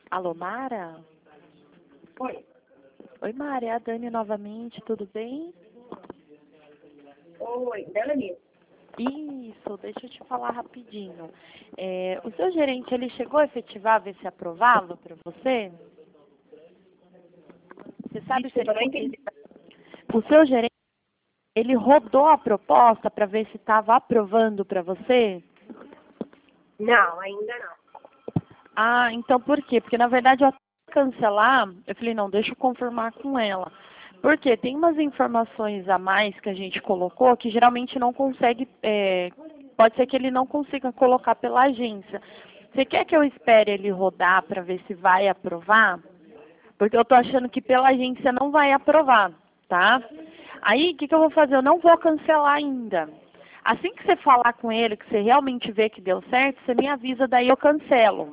Alô, Mara? Oi. Oi, Mara, é a Dani novamente, tudo bem? Oi, Bela mesmo. Isso, deixa eu te falar rapidinho. O seu gerente, ele chegou a efetivar, ver se aprová-lo para você? Você sabe se Desculpa, não entendi. o seu gerente, ele rodou a proposta para ver se estava aprovando para você? Não, ainda não. Ah, então por quê? Porque na verdade eu até cancelar, eu falei, não, deixa eu confirmar com ela. Porque tem umas informações a mais que a gente colocou que geralmente não consegue, pode ser que ele não consiga colocar pela agência. Você quer que eu espere ele rodar para ver se vai aprovar? Porque eu tô achando que pela agência não vai aprovar, tá? Aí, o que eu vou fazer? Eu não vou cancelar ainda. Assim que você falar com ele, que você realmente vê que deu certo, você me avisa, daí eu cancelo.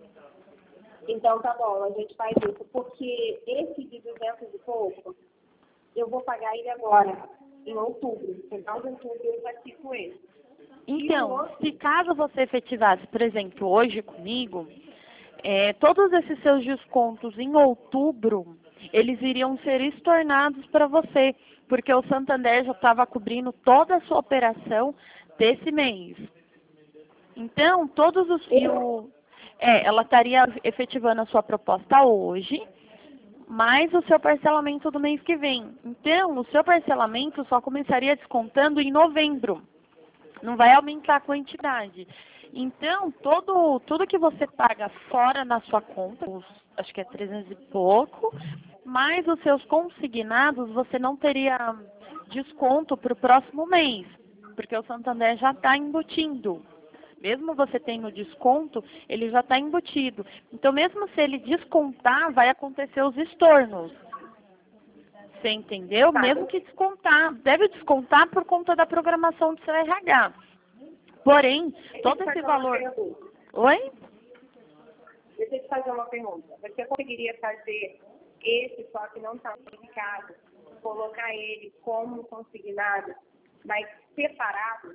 Então tá bom, a gente faz isso. Porque esse de 200 e pouco, eu vou pagar ele agora, em outubro. Final de outubro eu já fico ele. Então, se caso você efetivasse, por exemplo, hoje comigo, todos esses seus descontos em outubro, eles iriam ser estornados para você, porque o Santander já estava cobrindo toda a sua operação desse mês. Então, todos os ela estaria efetivando a sua proposta hoje, mais o seu parcelamento do mês que vem. Então, o seu parcelamento só começaria descontando em novembro. Não vai aumentar a quantidade. Então, tudo que você paga fora na sua conta, acho que é 300 e pouco, mais os seus consignados, você não teria desconto para o próximo mês, porque o Santander já está embutindo. Mesmo você tendo desconto, ele já está embutido. Então, mesmo se ele descontar, vai acontecer os estornos. Você entendeu? Tá. Mesmo que descontar, deve descontar por conta da programação do seu RH. Porém, todo esse valor. Oi? Deixa eu te fazer uma pergunta. Você conseguiria fazer esse, só que não está unificado, colocar ele como consignado, mas separado?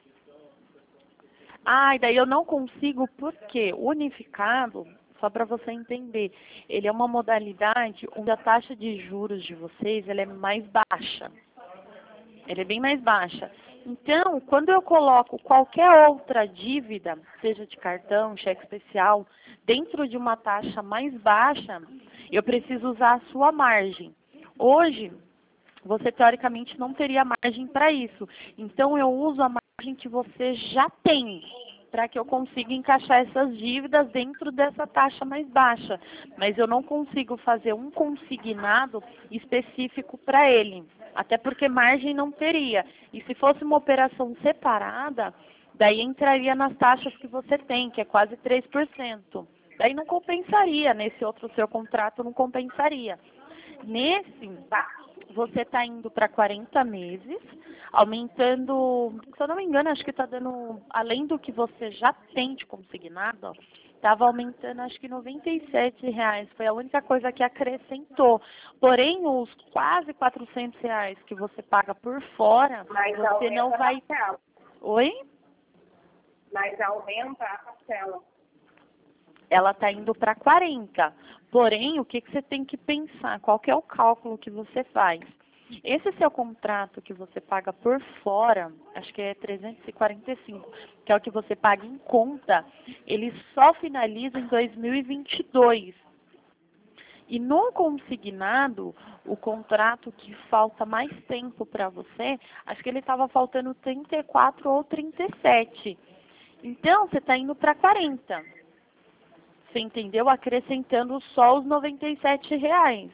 Ah, e daí eu não consigo porque o unificado, só para você entender, ele é uma modalidade onde a taxa de juros de vocês ela é mais baixa. Ela é bem mais baixa. Então, quando eu coloco qualquer outra dívida, seja de cartão, cheque especial, dentro de uma taxa mais baixa, eu preciso usar a sua margem. Hoje, você teoricamente não teria margem para isso. Então, eu uso a margem que você já tem, para que eu consiga encaixar essas dívidas dentro dessa taxa mais baixa. Mas eu não consigo fazer um consignado específico para ele. Até porque margem não teria. E se fosse uma operação separada, daí entraria nas taxas que você tem, que é quase 3%. Daí não compensaria, nesse outro seu contrato não compensaria. Nesse, você está indo para 40 meses, aumentando, se eu não me engano, acho que está dando, além do que você já tem de consignado, estava aumentando acho que R$ 97. Foi a única coisa que acrescentou. Porém, os quase R$ 400 que você paga por fora, Mas você não vai. a parcela. Oi? Mas aumenta a parcela. Ela está indo para 40. Porém, o que você tem que pensar? Qual que é o cálculo que você faz? Esse seu contrato que você paga por fora, acho que é 345, que é o que você paga em conta, ele só finaliza em 2022. E no consignado, o contrato que falta mais tempo para você, acho que ele estava faltando 34 ou 37. Então, você está indo para 40. Você entendeu? Acrescentando só os R$ 97.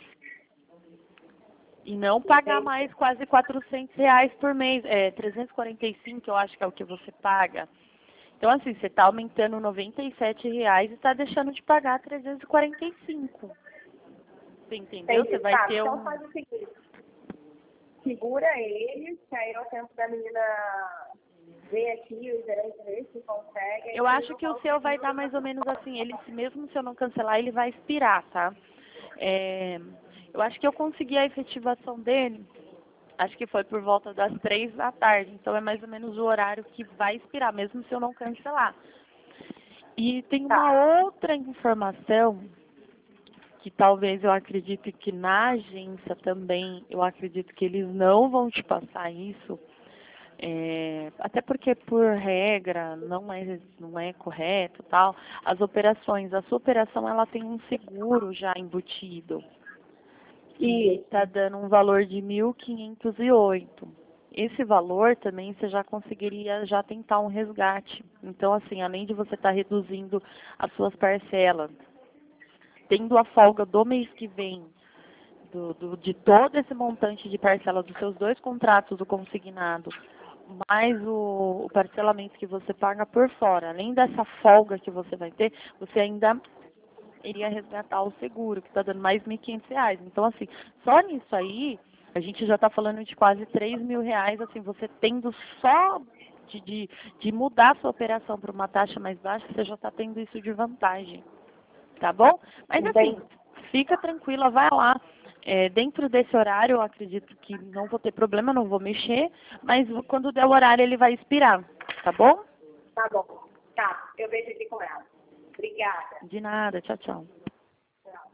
E não pagar mais quase R$ 400 por mês. 345 eu acho que é o que você paga. Então, assim, você está aumentando R$ 97 e está deixando de pagar 345. Você entendeu? Entendi. Você vai Tá, ter então faz o seguinte. Segura ele, que aí é o tempo da menina ver aqui, o gerente ver se consegue. Eu acho que o seu vai dar mais ou menos assim. Ele, mesmo se eu não cancelar, ele vai expirar, tá? Eu acho que eu consegui a efetivação dele, acho que foi por volta das 3 da tarde. Então é mais ou menos o horário que vai expirar, mesmo se eu não cancelar. E tem Tá. uma outra informação que talvez eu acredite que na agência também, eu acredito que eles não vão te passar isso, até porque por regra não é correto tal, as operações, a sua operação ela tem um seguro já embutido, que está dando um valor de 1.508. Esse valor também você já conseguiria já tentar um resgate. Então, assim, além de você estar reduzindo as suas parcelas, tendo a folga do mês que vem, de todo esse montante de parcela dos seus 2 contratos, o consignado, mais o parcelamento que você paga por fora, além dessa folga que você vai ter, você ainda iria resgatar o seguro, que está dando mais R$ 1.500. Então, assim, só nisso aí, a gente já está falando de quase R$ 3.000, assim, você tendo só de mudar a sua operação para uma taxa mais baixa, você já está tendo isso de vantagem, tá bom? Mas, assim, fica tranquila, vai lá. Dentro desse horário, eu acredito que não vou ter problema, não vou mexer, mas quando der o horário, ele vai expirar, tá bom? Tá bom. Tá, eu vejo aqui com ela. Obrigada. De nada, tchau, tchau.